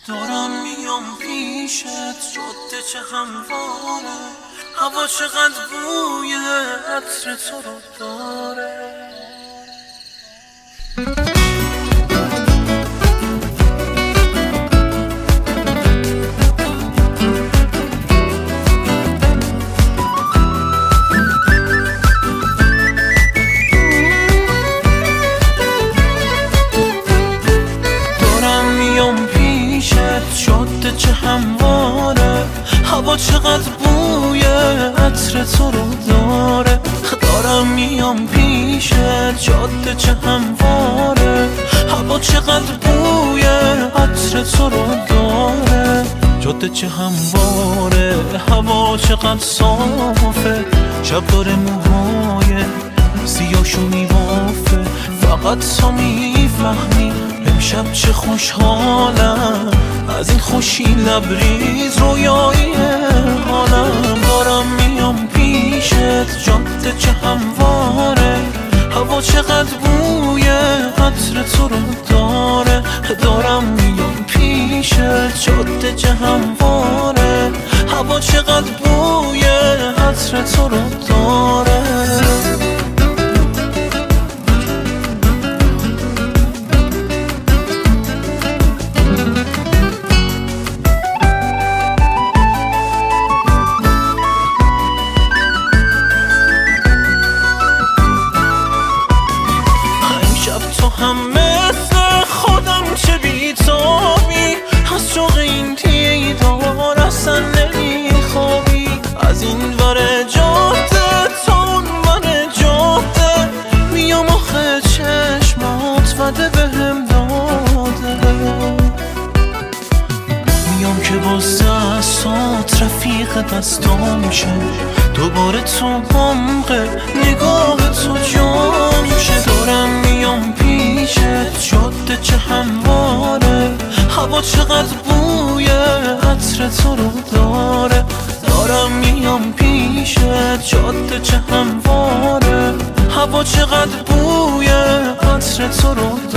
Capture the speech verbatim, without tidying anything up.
دارم میام پیشت، جاده چه همواره، هوا چقدر بوی عطر تو رو داره. جاده چه همواره، هوا چقدر بوی عطر تو رو داره. دارم میام پیشت، جاده چه همواره، هوا چقدر بوی عطر تو رو داره. جاده چه همواره، هوا چقدر صافه، شب داره موهای سیاهشو میبافه. فقط تو میفهمی امشب چه خوشحالم، از این خوشی لبریز رویایی حالم. دارم میام پیشت، جاده چه همواره، هوا چقدر بوی عطر تو رو داره. دارم میام پیشت، جاده چه همواره، هوا چقدر بوی عطر تو رو داره. تو هم مثل خودم چه بیتابی، از شوق این دیدار اصلا نمیخوابی. از این ور جاده تا اون ور جاده میام آخه چشمات وده بهم داده. میام که با دستات رفیق دستام شه، دوباره تو عمق نگاه تو جام شه. دارم میام پیشت، جاده چه همواره، هوا چقدر بوی عطر تو رو داره. دارم میام پیشت، جاده چه همواره، هوا چقدر بوی عطر تو رو داره.